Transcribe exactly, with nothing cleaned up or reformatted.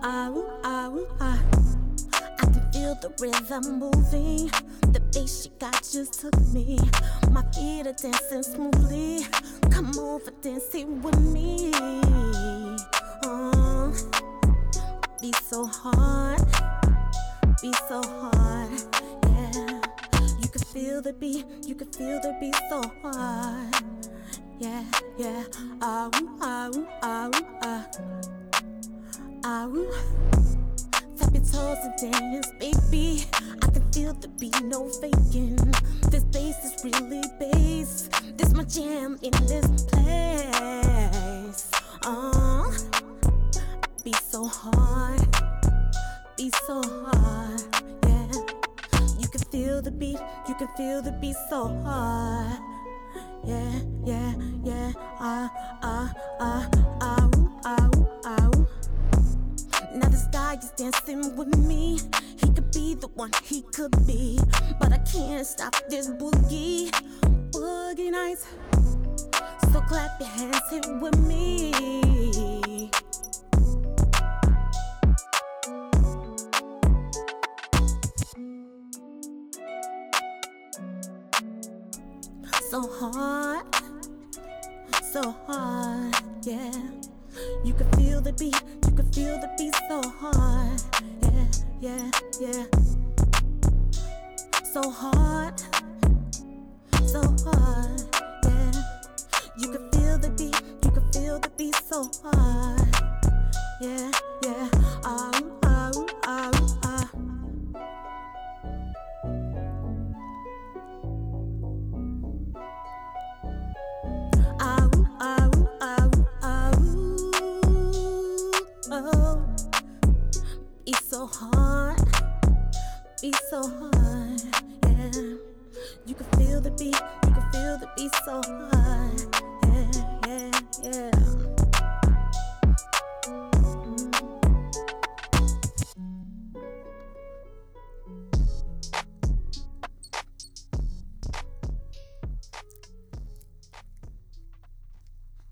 ah, ah, ah. I can feel the rhythm moving. The bass she got just took me. My feet are dancing smoothly. Come over, dance it with me. Uh, be so hard, be so hard, yeah. You can feel the beat, you can feel the beat so hard, yeah, yeah. Ah, ah, ah, ah, ah. Tap your toes and dance, baby. I can feel the beat, no faking. This bass is really bass. This my jam in this place. Uh, be so hard, be so hard, yeah. You can feel the beat, you can feel the beat so hard, yeah, yeah, yeah. Ah, ah, ah, ah, ah, ah. Now this guy is dancing with me. He could be the one, he could be, but I can't stop this boogie, boogie nights. So clap your hands here with me. So hard, so hard, yeah. You can feel the beat, you can feel the beat so hard, yeah, yeah, yeah. So hard, so hard, yeah. You can feel the beat, you can feel the beat so hard, yeah, yeah. Ah, ah, ah, ah. Ah, ah, ah, ah, oh. Be so hard, be so hard, yeah. You can feel the beat, you can feel the beat so hard, yeah, yeah, yeah.